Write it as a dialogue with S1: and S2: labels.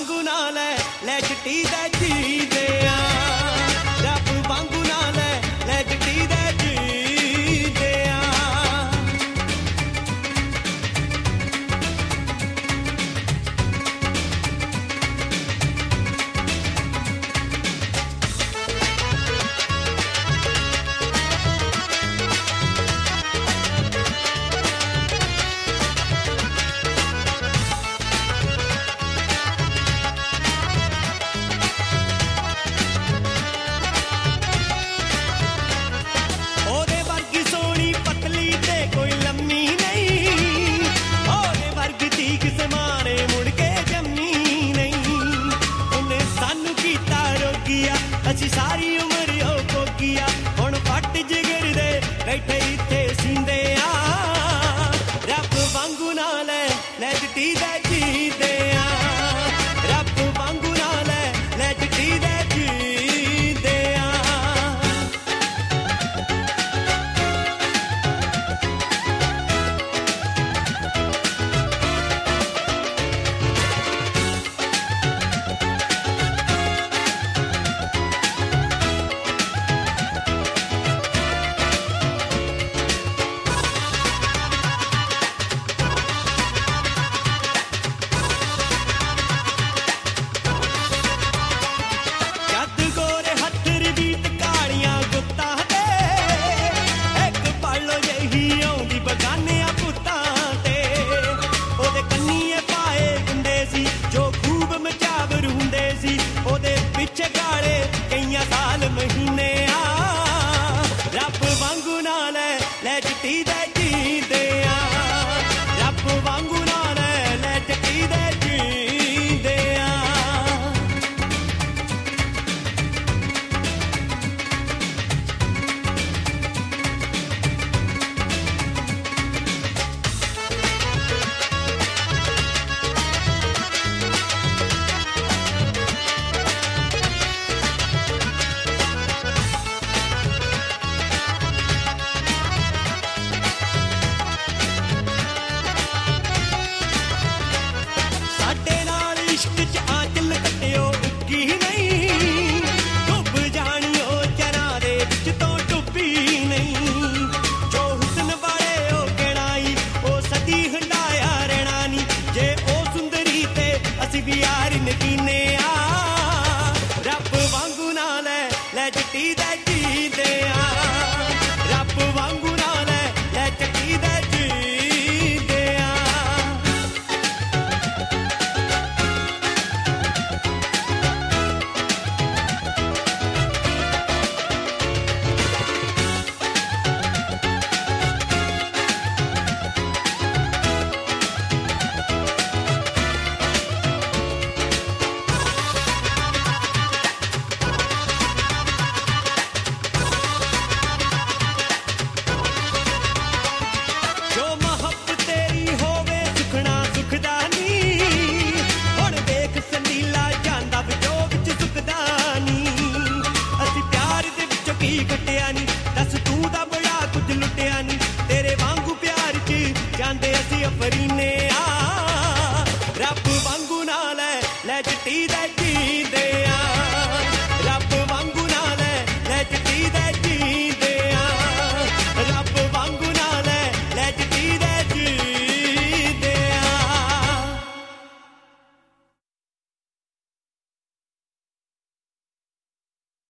S1: ਵਾਂਗੂ ਨਾ ਲੈ ਲੈ ਚਿੱਟੀ ਦੇ ਜੀ ਦੇ ਆ ਰੱਬ ਵਾਂਗੂ ਨਾ ਲੈ ਲੈ ਚਿੱਟੀ ਦੇ ਜੀ ਦੇ ਆ ਅਸੀਂ ਸਾਰੀ ਉਮਰ ਉਹ ਕੋਕੀਆ ਹੁਣ ਫੱਟ ਜਿਗਰ ਦੇ ਬੈਠੇ ਇੱਥੇ ਸਿੰਦੇ ਆ ਰੱਬ ਵਾਂਗੂ ਨਾ ਲੈ ਲੈ ਚਿੱਟੀ ਦੇ ਜੀ ਦੇ ਆ ਰੱਬ ਵਾਂਗੂ ਨਾ ਲੈ ਲੈ ਚਿੱਟੀ ਦੇ ਜੀ ਦੇ ਆ ਪਿੱਛੇ ਗਾਲੇ ਕਈਆਂ ਸਾਲ ਮਹੀਨੇ ਆ ਰੱਬ ਵਾਂਗੂ ਨਾ ਲੈ ਲੈ ਚਿੱਟੀ ਦੇ ਜੀ ਦੇ ਆ ਰੱਬ ਵਾਂਗੂ ਨਾ ਲੈ ਲੈ ਚਿੱਟੀ ਦੇ ਜੀ ਦੇ ਆ इश्क च आंचल कट्टियो उगी नहीं डुब जानियो चरा दे विच तो डुबी नहीं जो हुस्न वाले ओ गणाई ओ सदी हंडाया रहना नी जे ओ सुंदरी ते असी भी यार नगीने आ रब वांगू ना ले ले चिट्टी दे जी दे आ रब वांगू ना ले ले चिट्टी दे जी दे आ दस तू दा बड़ा कुछ लुटिया नी तेरे वांगू प्यार च जांदे असी अफरीने